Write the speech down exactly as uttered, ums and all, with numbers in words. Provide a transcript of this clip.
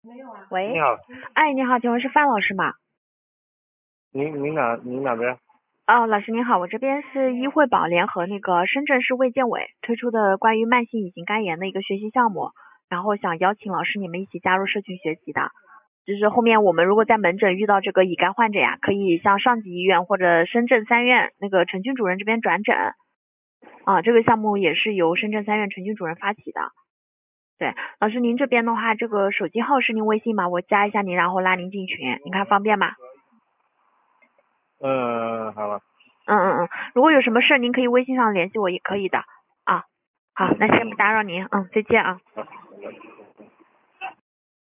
喂， 你好， 哎，你好，请问是范老师吗？ 您您哪您哪边？ 哦，老师您好，我这边是医惠宝联合那个深圳市卫健委推出的关于慢性乙型肝炎的一个学习项目，然后想邀请老师你们一起加入社群学习的。就是后面我们如果在门诊遇到这个乙肝患者呀，可以向上级医院或者深圳三院那个陈军主任这边转诊。啊，这个项目也是由深圳三院陈军主任发起的。对，老师您这边的话，这个手机号是您微信吗？我加一下您，然后拉您进群，您看方便吗？ 嗯，好了， 嗯嗯嗯，如果有什么事儿，您可以微信上联系我也可以的啊。好，那先不打扰您，嗯，再见啊。 好。